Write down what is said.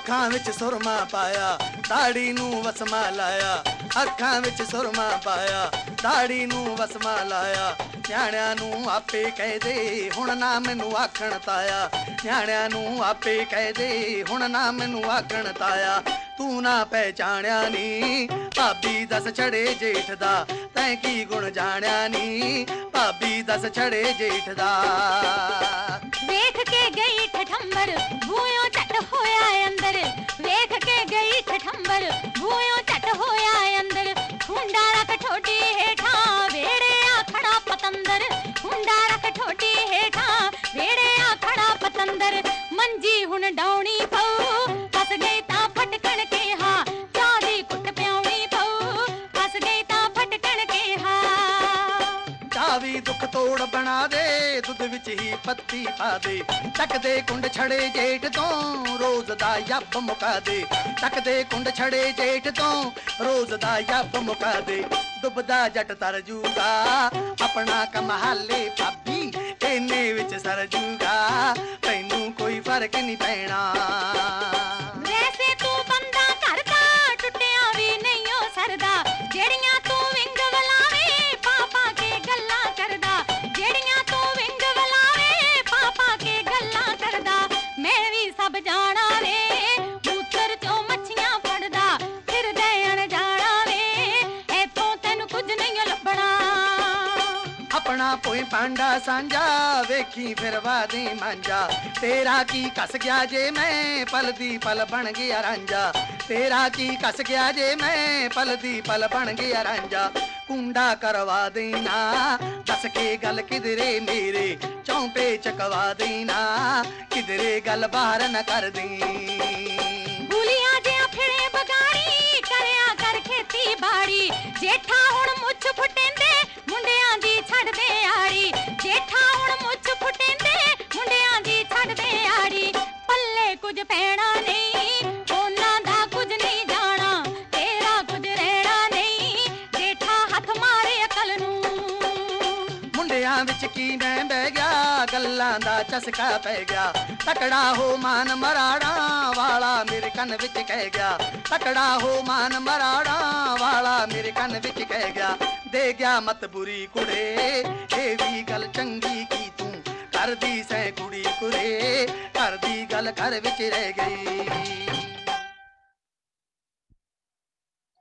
ਅੱਖਾਂ ਵਿੱਚ ਸੁਰਮਾ ਪਾਇਆ ਦਾੜੀ ਨੂੰ ਵਸਮਾ ਲਾਇਆ ਅੱਖਾਂ ਵਿੱਚ ਸੁਰਮਾ ਪਾਇਆ ਦਾੜੀ ਨੂੰ ਵਸਮਾ ਲਾਇਆ ਨਿਆਣਿਆਂ ਨੂੰ ਆਪੇ ਕਹਦੇ ਹੁਣ ਨਾ ਮੈਨੂੰ ਆਖਣ ਤਾਇਆ ਨਿਆਣਿਆਂ ਨੂੰ ਆਪੇ ਕਹਦੇ ਹੁਣ ਨਾ ਮੈਨੂੰ ਆਖਣ ਤਾਇਆ ਤੂੰ ਨਾ ਪਹਿਚਾਣਿਆ ਨੀ ਭਾਬੀ ਦੱਸ ਛੜੇ ਜੇਠ ਦਾ ਤੈਂ ਕੀ ਗੁਣ ਜਾਣਿਆ ਨੀ ਭਾਬੀ ਦੱਸ ਛੜੇ ਜੇਠ ਦਾ ਵੇਖ ਕੇ ਗਈ ਠਠੰਬਰ ਬੂਹਿਓਂ ਝੱਟ ਹੋਇਆ ਅੰਦਰ ਵੇਖ ਕੇ ਗਈ ਠਠੰਬਰ ਬੂਹਿਓਂ ਝੱਟ ਹੋਇਆ ਅੰਦਰ ਹੁੰਡਾ ਰੱਖ ਠੋਡੀ ਹੇਠਾਂ ਵੇੜੇ ਆ ਖੜਾ ਪਤੰਦਰ ਹੁੰਡਾ ਰੱਖ ਠੋਡੀ ਹੇਠਾਂ ਵੇੜੇ ਆ ਖੜਾ ਪਤੰਦਰ ਮੰਜੀ ਹੁਣ ਡਾਉਣੀ ਪਊ ਫਸ ਗਈ ਤਾਂ ਫਟਕਣ ਕਿਹਾ ਚਾਹ ਦੀ ਕੁੱਟ ਪਿਆਉਣੀ ਪਊ ਫਸ ਗਈ ਤਾਂ ਫਟਕਣ ਕਿਹਾ ਚਾਹ ਵੀ ਦੁੱਖ ਤੋੜ ਬਣਾ ਦੇ ਦੁੱਧ ਵਿੱਚ ਹੀ ਪੱਤੀ ਪਾ ਦੇ ਚੱਕਦੇ ਕੁੰਡ ਛੜੇ ਜੇਠ ਤੋਂ ਰੋਜ਼ ਦਾ ਯੱਬ ਮੁਕਾ ਦੇ ਚੱਕਦੇ ਕੁੰਡ ਛੜੇ ਜੇਠ ਤੋਂ ਰੋਜ਼ ਦਾ ਯੱਬ ਮੁਕਾ ਦੇ ਡੁੱਬਦਾ ਜੱਟ ਤਰ ਜੂਗਾ ਆਪਣਾ ਕਮਾਲੇ ਭਾਬੀ ਇਹਨੇ ਵਿੱਚ ਸਰ ਜੂਗਾ ਤੈਨੂੰ ਕੋਈ ਫਰਕ ਨਹੀਂ ਪੈਣਾ ਵੈਸੇ ਤੂੰ ਬੰਦਾ ਘਰ ਦਾ ਟੁੱਟਿਆ ਵੀ ਨਹੀਂ ਓ ਸਰਦਾ ਜਿਹੜੀਆਂ ਤੂੰ ਵਿੰਗ ਵਲਾਵੇ ਪਾਪਾ ਕੇ ਗੱਲਾਂ ਕਰਦਾ ਜਿਹੜੀਆਂ ਤੂੰ ਵਿੰਗ ਵਲਾਵੇ ਪਾਪਾ ਕੇ ਗੱਲਾਂ ਕਰਦਾ ਮੈਂ ਵੀ ਸਭ ਜਾਣਾ ਵੇ ਮੂਤਰ ਚੋਂ ਮੱਛੀਆਂ ਫੜਦਾ ਫਿਰਦੇ ਅਣਜਾਣਾ ਵੇ ਇੱਥੋਂ ਤੈਨੂੰ ਕੁਝ ਨਹੀਂ ਲੱਭਣਾ ਆਪਣਾ ਪੋਈ ਪਾਂਡਾ ਸਾਂਝਾ ਵੇਖੀ ਫਿਰ ਵਾਦੇ ਮਾਂਜਾ ਤੇਰਾ ਕੀ ਕੱਸ ਗਿਆ ਜੇ ਮੈਂ ਪਲ ਦੀ ਪਲ ਬਣ ਗਿਆ ਰਾਂਝਾ ਤੇਰਾ ਕੀ ਕੱਸ ਗਿਆ ਜੇ ਮੈਂ ਪਲ ਦੀ ਪਲ ਬਣ ਗਿਆ ਰਾਂਝਾ ਕੁੰਡਾ ਕਰਵਾ ਦੇਣਾ ਦੱਸ ਕੇ ਗੱਲ ਕਿਧਰੇ ਮੇਰੇ ਚੌਂਪੇ ਚਕਵਾ ਦੇਣਾ ਕਿਧਰੇ ਗੱਲ ਬਾਹਰ ਨਾ ਕਰ ਦੇ ਭੁਲੀਆਂ ਜਿਹਾ ਫਿਰੇ ਬਗਾੜੀ ਕਰਿਆ ਕਰ ਖੇਤੀ ਬਾੜੀ ਜੇਠਾ ਹੁਣ ਮੁੱਛ ਫੁੱਟੇਂਦੇ ਮੁੰਡਿਆਂ ਦੀ ਛੱਡਦੇ ਆੜੀ ਜੇਠਾ ਹੁਣ ਮੁੱਛ ਫੁੱਟੇਂਦੇ ਮੁੰਡਿਆਂ ਦੀ ਛੱਡਦੇ ਆੜੀ ਪੱਲੇ ਕੁਝ ਪੈਣਾ ਨਹੀਂ ਉਹਨਾਂ ਦਾ ਕੁਝ ਨਹੀਂ ਜਾਣਾ ਤੇਰਾ ਕੁਝ ਰਹਿਣਾ ਨਹੀਂ ਜੇਠਾ ਹੱਥ ਮਾਰੇ ਅਕਲ ਨੂੰ ਮੁੰਡਿਆਂ ਵਿੱਚ ਕੀ ਮੈਂ ਬਹਿ ਗਿਆ ਗੱਲਾਂ ਦਾ ਚਸਕਾ ਪੈ ਗਿਆ ਤਕੜਾ ਹੋ ਮਾਨ ਮਰਾੜਾ ਵਾਲਾ ਮੇਰੇ ਕੰਨ ਵਿੱਚ ਕਹਿ ਗਿਆ ਤਕੜਾ ਹੋ ਮਾਨ ਮਰਾੜਾ ਵਾਲਾ ਮੇਰੇ ਕੰਨ ਵਿੱਚ ਕਹਿ ਗਿਆ ਦੇ ਗਿਆ ਮਤ ਬੁਰੀ ਕੁੜੇ ਇਹ ਵੀ ਗੱਲ ਚੰਗੀ ਕੀ ਤੂੰ ਕਰਦੀ ਸੈਂ ਕੁੜੀ ਕੁਰੇ ਘਰ ਦੀ ਗੱਲ ਘਰ ਵਿੱਚ ਰਹਿ ਗਈ